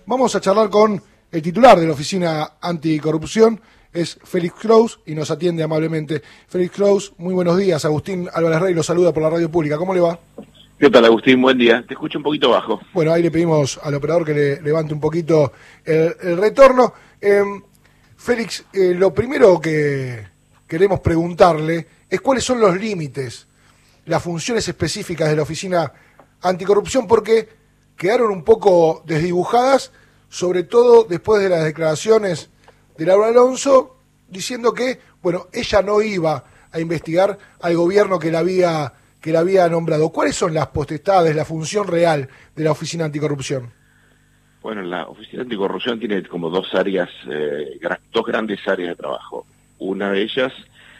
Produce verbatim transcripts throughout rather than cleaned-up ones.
Vamos a charlar con el titular de la Oficina Anticorrupción, es Félix Kraus, y nos atiende amablemente. Félix Kraus, muy buenos días. Agustín Álvarez Rey lo saluda por la radio pública. ¿Cómo le va? ¿Qué tal, Agustín? Buen día. Te escucho un poquito bajo. Bueno, ahí le pedimos al operador que le levante un poquito el, el retorno. Eh, Félix, eh, lo primero que queremos preguntarle es cuáles son los límites, las funciones específicas de la Oficina Anticorrupción, porque quedaron un poco desdibujadas, sobre todo después de las declaraciones de Laura Alonso, diciendo que, bueno, ella no iba a investigar al gobierno que la había que la había nombrado. ¿Cuáles son las potestades, la función real de la Oficina Anticorrupción? Bueno, la Oficina Anticorrupción tiene como dos áreas, eh, gra dos grandes áreas de trabajo. Una de ellas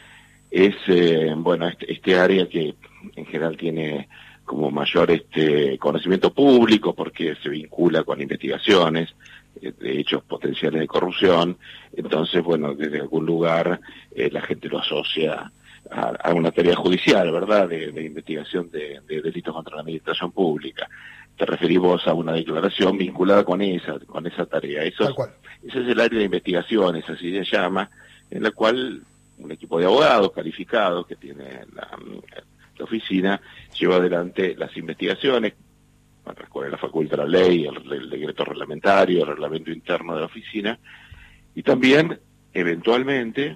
es, eh, bueno, este, este área que en general tiene como mayor este conocimiento público porque se vincula con investigaciones eh, de hechos potenciales de corrupción. Entonces, bueno, desde algún lugar eh, la gente lo asocia a, a una tarea judicial, ¿verdad?, de, de investigación de, de delitos contra la administración pública. Te referimos a una declaración vinculada con esa, con esa tarea. Eso es, ese es el área de investigaciones, así se llama, en la cual un equipo de abogados calificados que tiene la, la oficina lleva adelante las investigaciones, con la facultad de la ley, el, el decreto reglamentario, el reglamento interno de la oficina, y también, eventualmente,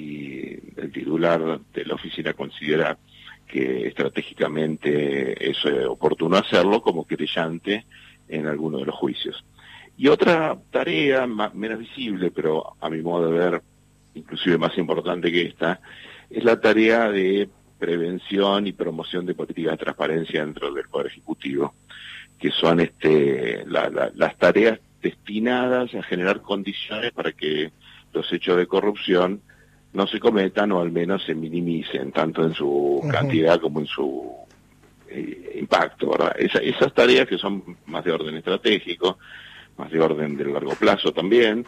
si el titular de la oficina considera que estratégicamente es eh, oportuno hacerlo, como querellante en alguno de los juicios. Y otra tarea más, menos visible, pero a mi modo de ver, inclusive más importante que esta, es la tarea de prevención y promoción de políticas de transparencia dentro del Poder Ejecutivo, que son este la, la, las tareas destinadas a generar condiciones para que los hechos de corrupción no se cometan o al menos se minimicen, tanto en su uh-huh. cantidad como en su eh, impacto, ¿verdad? Esa, esas tareas que son más de orden estratégico, más de orden de largo plazo también,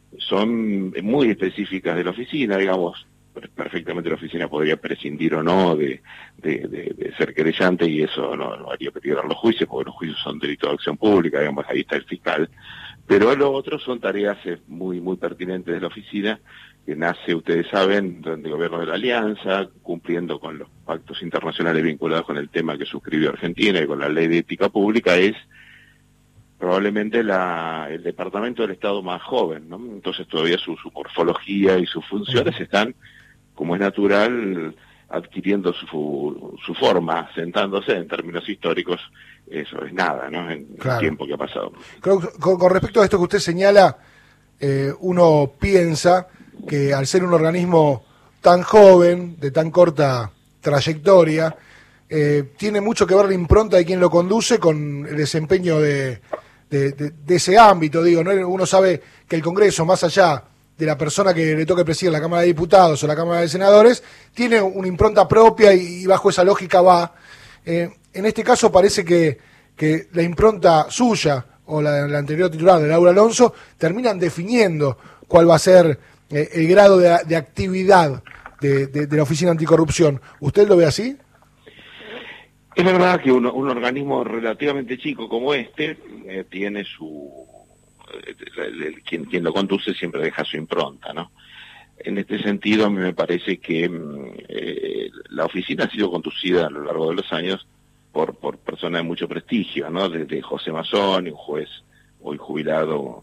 son muy específicas de la oficina, digamos. Perfectamente la oficina podría prescindir o no de, de, de, de ser querellante y eso no, no haría peligrar los juicios, porque los juicios son delitos de acción pública, digamos, ahí está el fiscal. Pero lo otro son tareas muy muy pertinentes de la oficina, que nace, ustedes saben, durante el gobierno de la Alianza, cumpliendo con los pactos internacionales vinculados con el tema que suscribió Argentina y con la ley de ética pública, es probablemente la, el departamento del Estado más joven, ¿no? Entonces todavía su, su morfología y sus funciones están, como es natural, adquiriendo su, su forma, sentándose en términos históricos, eso es nada, ¿no? En claro. el tiempo que ha pasado. Con, con, con respecto a esto que usted señala, eh, uno piensa que al ser un organismo tan joven, de tan corta trayectoria, eh, tiene mucho que ver la impronta de quien lo conduce con el desempeño de, de, de, de ese ámbito, digo, ¿no? Uno sabe que el Congreso, más allá de la persona que le toque presidir la Cámara de Diputados o la Cámara de Senadores, tiene una impronta propia y, y bajo esa lógica va. Eh, en este caso parece que, que la impronta suya o la, la anterior titular de Laura Alonso terminan definiendo cuál va a ser eh, el grado de, de actividad de, de, de la Oficina Anticorrupción. ¿Usted lo ve así? Es verdad que un, un organismo relativamente chico como este eh, tiene su... El, el, quien, quien lo conduce siempre deja su impronta, ¿no? En este sentido, a mí me parece que eh, la oficina ha sido conducida a lo largo de los años por, por personas de mucho prestigio, ¿no? Desde José Mazzoni, un juez hoy jubilado,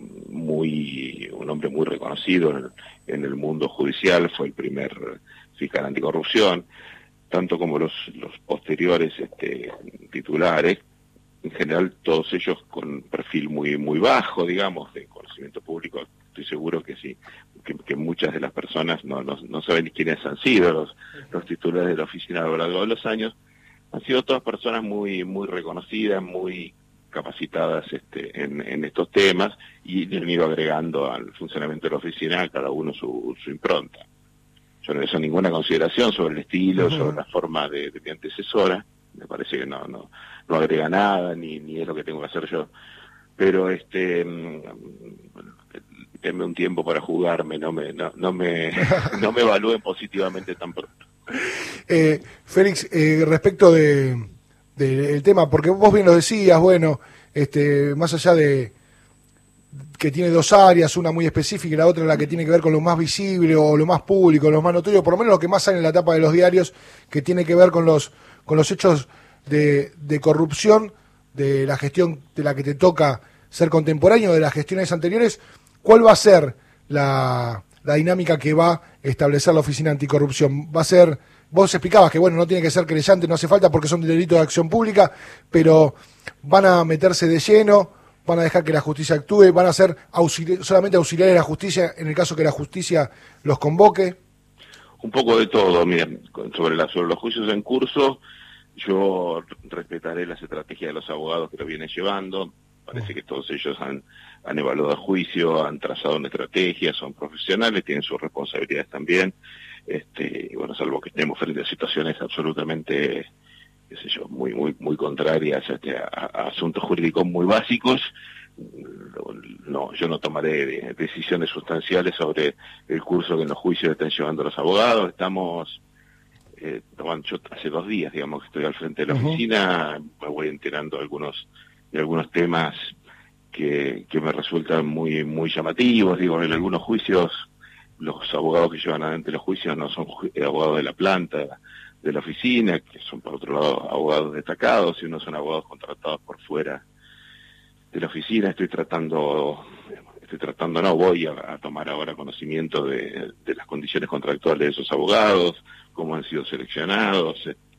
muy un hombre muy reconocido en el, en el mundo judicial, fue el primer fiscal anticorrupción, tanto como los, los posteriores este, titulares, en general todos ellos con perfil muy muy bajo, digamos, de conocimiento público. Estoy seguro que sí, que, que muchas de las personas no, no, no saben ni quiénes han sido los, los titulares de la oficina a lo largo de los años. Han sido todas personas muy muy reconocidas, muy capacitadas este, en, en estos temas, y le han ido agregando al funcionamiento de la oficina a cada uno su, su impronta. Yo no he hecho ninguna consideración sobre el estilo, uh-huh. sobre la forma de, de mi antecesora. Me parece que no no no agrega nada, ni ni es lo que tengo que hacer yo. Pero este denme un tiempo para jugarme, no me no, no me no me evalúen positivamente tan pronto. Eh, Félix, eh, respecto de, de el tema, porque vos bien lo decías, bueno, este más allá de que tiene dos áreas, una muy específica y la otra la que tiene que ver con lo más visible o lo más público, lo más notorio, por lo menos lo que más sale en la tapa de los diarios, que tiene que ver con los con los hechos de, de corrupción de la gestión de la que te toca ser contemporáneo, de las gestiones anteriores. ¿Cuál va a ser la, la dinámica que va a establecer la Oficina Anticorrupción? Va a ser, vos explicabas que bueno, no tiene que ser querellante, no hace falta porque son delitos de acción pública, pero van a meterse de lleno, van a dejar que la justicia actúe, van a ser auxili- solamente auxiliares de la justicia en el caso que la justicia los convoque. Un poco de todo, miren, sobre, la, sobre los juicios en curso, yo respetaré las estrategias de los abogados que lo vienen llevando. Parece que todos ellos han, han evaluado el juicio, han trazado una estrategia, son profesionales, tienen sus responsabilidades también. Este, y bueno, salvo que estemos frente a situaciones absolutamente, qué sé yo, muy muy muy contrarias este, a, a asuntos jurídicos muy básicos, no, yo no tomaré de, decisiones sustanciales sobre el curso que en los juicios están llevando los abogados. Estamos, eh, yo hace dos días, digamos, que estoy al frente de la Uh-huh. oficina, me voy enterando de algunos de algunos temas que, que me resultan muy muy llamativos. Digo, en algunos juicios los abogados que llevan adelante los juicios no son abogados de la planta de la oficina, que son por otro lado abogados destacados, sino son abogados contratados por fuera de la oficina. Estoy tratando, estoy tratando, no, voy a, a tomar ahora conocimiento de, de las condiciones contractuales de esos abogados, cómo han sido seleccionados.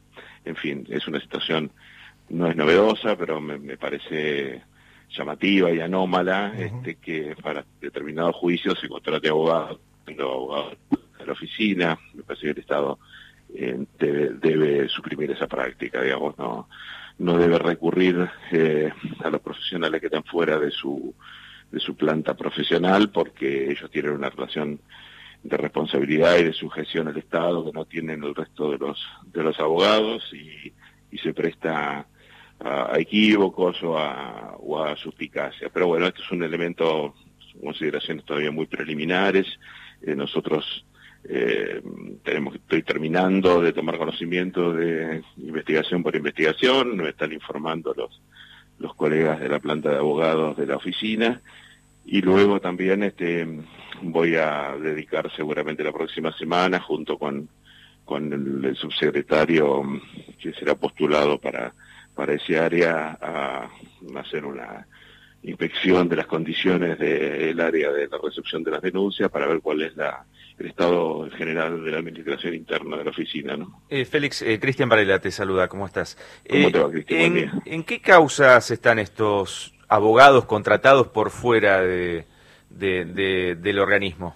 En fin, es una situación, no es novedosa, pero me, me parece llamativa y anómala. Uh-huh. este que para determinados juicios se contrate abogados, abogados de la oficina. Me parece que el Estado eh, debe, debe suprimir esa práctica, digamos, no no debe recurrir eh, a los profesionales que están fuera de su de su planta profesional, porque ellos tienen una relación de responsabilidad y de sujeción al Estado que no tienen el resto de los de los abogados, y, y se presta a, a equívocos o a, o a suspicacia. Pero bueno, esto es un elemento, son consideraciones todavía muy preliminares. Eh, nosotros Eh, tenemos, estoy terminando de tomar conocimiento de investigación por investigación, me están informando los los colegas de la planta de abogados de la oficina, y luego también este voy a dedicar seguramente la próxima semana junto con con el, el subsecretario que será postulado para para ese área a hacer una inspección de las condiciones del área de la recepción de las denuncias para ver cuál es la el estado general de la administración interna de la oficina, ¿no? Eh, Félix, eh, Cristian Varela te saluda, ¿cómo estás? ¿Cómo eh, te va, Cristian? En, Buen día. ¿En qué causas están estos abogados contratados por fuera de, de, de, del organismo?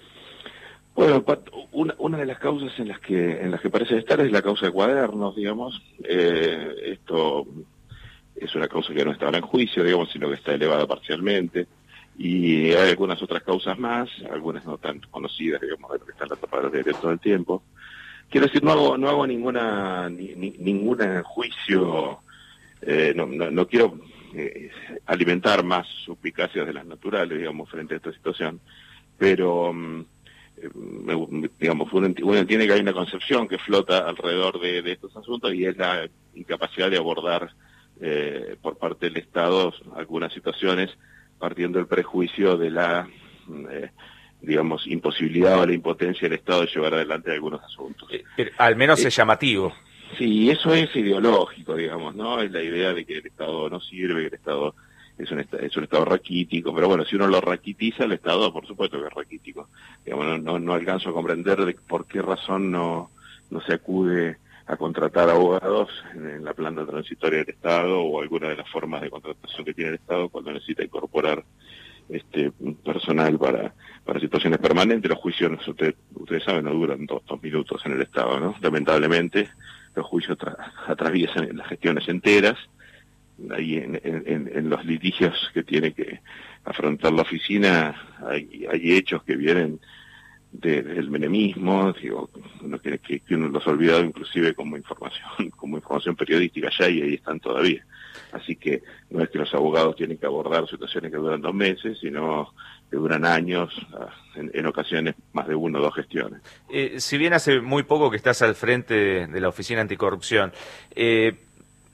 Bueno, una, una de las causas en las que en las que parece estar es la causa de Cuadernos, digamos. Eh, esto es una causa que no está ahora en juicio, digamos, sino que está elevada parcialmente. Y hay algunas otras causas más, algunas no tan conocidas, digamos, de lo que están las tapas de los diarios todo el tiempo. Quiero decir, no hago no hago ninguna ni, ni, ningún juicio, eh, no, no, no quiero eh, alimentar más suspicacias de las naturales, digamos, frente a esta situación, pero eh, me, digamos, uno, uno entiende que hay una concepción que flota alrededor de, de estos asuntos, y es la incapacidad de abordar eh, por parte del Estado algunas situaciones partiendo del prejuicio de la, eh, digamos, imposibilidad o la impotencia del Estado de llevar adelante algunos asuntos. Eh, pero al menos eh, es llamativo. Sí, eso es ideológico, digamos, ¿no? Es la idea de que el Estado no sirve, que el Estado es un, es un Estado raquítico, pero bueno, si uno lo raquitiza, el Estado, por supuesto que es raquítico. Digamos, no, no, no alcanzo a comprender de por qué razón no, no se acude a contratar abogados en la planta transitoria del Estado o alguna de las formas de contratación que tiene el Estado cuando necesita incorporar este personal para para situaciones permanentes. Los juicios, usted, ustedes saben, no duran dos, dos minutos en el Estado, ¿no? Lamentablemente, los juicios tra atraviesan las gestiones enteras. Ahí en, en, en los litigios que tiene que afrontar la oficina hay, hay hechos que vienen de, del menemismo, digo, uno que, que uno los ha olvidado inclusive como información, como información periodística ya, y ahí están todavía. Así que no es que los abogados tienen que abordar situaciones que duran dos meses, sino que duran años, en, en ocasiones más de una o dos gestiones. Eh, si bien hace muy poco que estás al frente de, de la Oficina Anticorrupción, eh,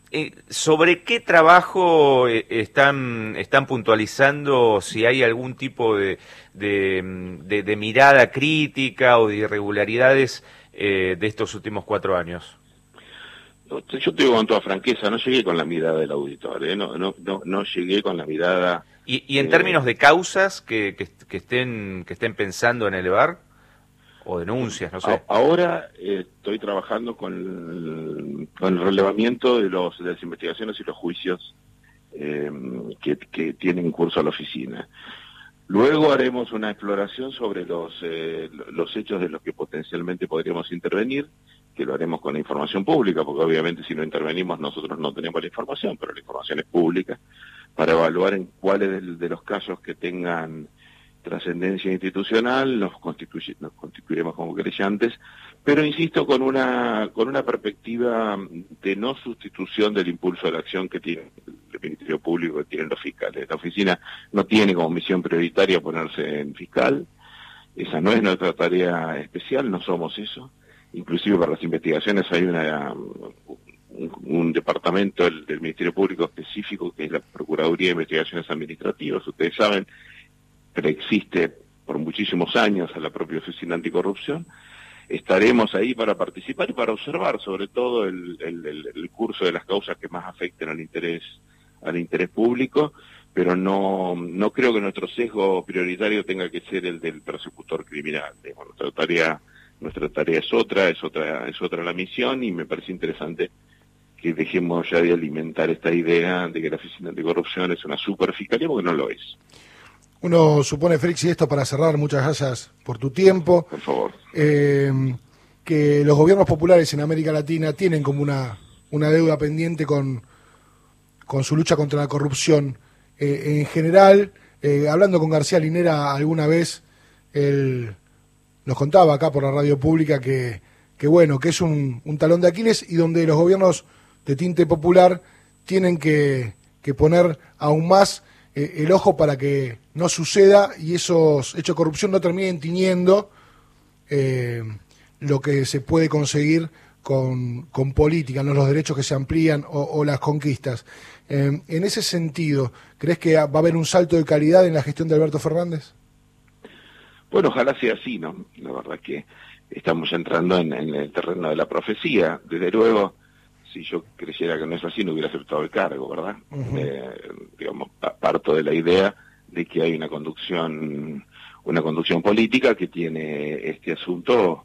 Eh, ¿Sobre qué trabajo eh, están, están puntualizando, si hay algún tipo de, de, de, de mirada crítica o de irregularidades eh, de estos últimos cuatro años? Yo te digo con toda franqueza, no llegué con la mirada del auditor, ¿eh? no, no, no, no llegué con la mirada... ¿Y, y en eh, términos de causas que, que, que, estén, que estén pensando en elevar? O denuncias, no sé. Ahora eh, estoy trabajando con el, con el relevamiento de, los, de las investigaciones y los juicios eh, que, que tienen en curso la oficina. Luego haremos una exploración sobre los, eh, los hechos de los que potencialmente podríamos intervenir, que lo haremos con la información pública, porque obviamente si no intervenimos nosotros no tenemos la información, pero la información es pública, para evaluar en cuáles de, de los casos que tengan trascendencia institucional, nos, constituye, nos constituiremos como querellantes, pero insisto, con una con una perspectiva de no sustitución del impulso de la acción que tiene el Ministerio Público, que tienen los fiscales. La oficina no tiene como misión prioritaria ponerse en fiscal, esa no es nuestra tarea especial, no somos eso. Inclusive para las investigaciones hay una un, un departamento del, del Ministerio Público específico, que es la Procuraduría de Investigaciones Administrativas, ustedes saben, existe por muchísimos años a la propia Oficina Anticorrupción. Estaremos ahí para participar y para observar sobre todo el, el, el, el curso de las causas que más afecten al interés al interés público, pero no no creo que nuestro sesgo prioritario tenga que ser el del persecutor criminal. Bueno, nuestra tarea nuestra tarea es otra, es otra es otra la misión, y me parece interesante que dejemos ya de alimentar esta idea de que la Oficina Anticorrupción es una superfiscalía, porque no lo es. Uno supone, Félix, y esto para cerrar, muchas gracias por tu tiempo, por favor, eh, que los gobiernos populares en América Latina tienen como una, una deuda pendiente con, con su lucha contra la corrupción. Eh, en general, eh, hablando con García Linera alguna vez, él nos contaba acá por la radio pública que, que bueno, que es un, un talón de Aquiles, y donde los gobiernos de tinte popular tienen que, que poner aún más el ojo para que no suceda y esos hechos de corrupción no terminen tiñendo eh, lo que se puede conseguir con, con política, ¿no? Los derechos que se amplían o, o las conquistas. Eh, en ese sentido, ¿crees que va a haber un salto de calidad en la gestión de Alberto Fernández? Bueno, ojalá sea así, ¿no? La verdad que estamos entrando en, en el terreno de la profecía. Desde luego, si yo creyera que no es así, no hubiera aceptado el cargo, ¿verdad? Uh-huh. Eh, digamos, parto de la idea de que hay una conducción, una conducción política que tiene este asunto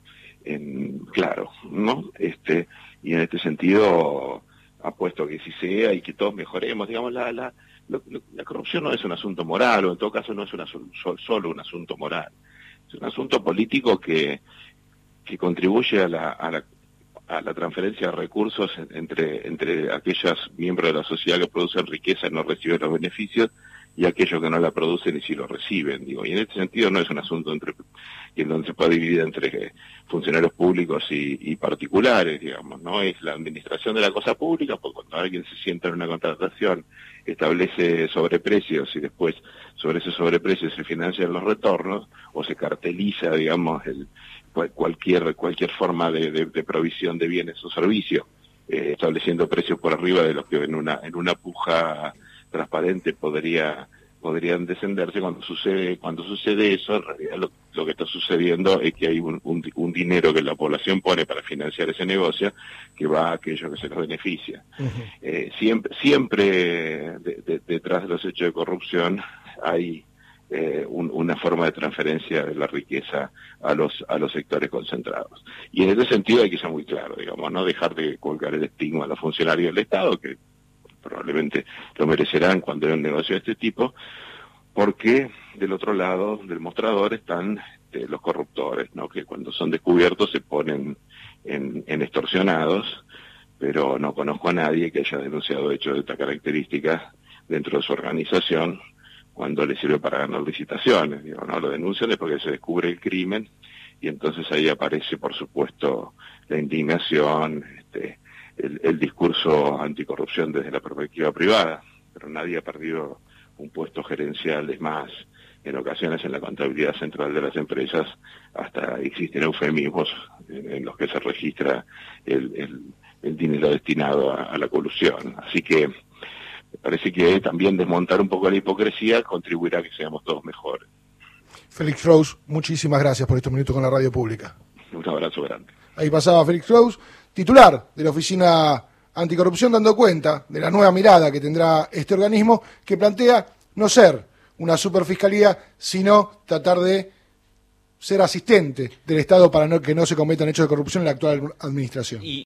en claro, ¿no? Este, y en este sentido apuesto a que sí sea y que todos mejoremos. Digamos, la, la, la, la corrupción no es un asunto moral, o en todo caso no es una, solo un asunto moral. Es un asunto político que, que contribuye a la, a la a la transferencia de recursos entre entre aquellos miembros de la sociedad que producen riqueza y no reciben los beneficios, y aquellos que no la producen y sí lo reciben, digo, y en este sentido no es un asunto entre en donde se puede dividir entre funcionarios públicos y, y particulares, digamos, no es la administración de la cosa pública, porque cuando alguien se sienta en una contratación, establece sobreprecios y después sobre esos sobreprecios se financian los retornos, o se carteliza, digamos, el cualquier cualquier forma de, de, de provisión de bienes o servicios, eh, estableciendo precios por arriba de los que en una en una puja transparente podría podrían descenderse. Cuando sucede cuando sucede eso, en realidad lo, lo que está sucediendo es que hay un, un, un dinero que la población pone para financiar ese negocio que va a aquello que se los beneficia. Uh-huh. eh, siempre siempre de, de, detrás de los hechos de corrupción hay Eh, un, una forma de transferencia de la riqueza a los a los sectores concentrados. Y en ese sentido hay que ser muy claro, digamos, no dejar de colgar el estigma a los funcionarios del Estado, que probablemente lo merecerán cuando hay un negocio de este tipo, porque del otro lado del mostrador están eh, los corruptores, ¿no? Que cuando son descubiertos se ponen en, en extorsionados, pero no conozco a nadie que haya denunciado hechos de esta característica dentro de su organización cuando le sirve para ganar licitaciones, digo, no lo denuncian es porque se descubre el crimen, y entonces ahí aparece, por supuesto, la indignación, este, el, el discurso anticorrupción desde la perspectiva privada, pero nadie ha perdido un puesto gerencial. Es más, en ocasiones en la contabilidad central de las empresas hasta existen eufemismos en, en los que se registra el, el, el dinero destinado a, a la colusión. Así que me parece que también desmontar un poco la hipocresía contribuirá a que seamos todos mejores. Félix Rose, muchísimas gracias por estos minutos con la radio pública. Un abrazo grande. Ahí pasaba Félix Rose, titular de la Oficina Anticorrupción, dando cuenta de la nueva mirada que tendrá este organismo, que plantea no ser una superfiscalía, sino tratar de ser asistente del Estado para no, que no se cometan hechos de corrupción en la actual administración. Y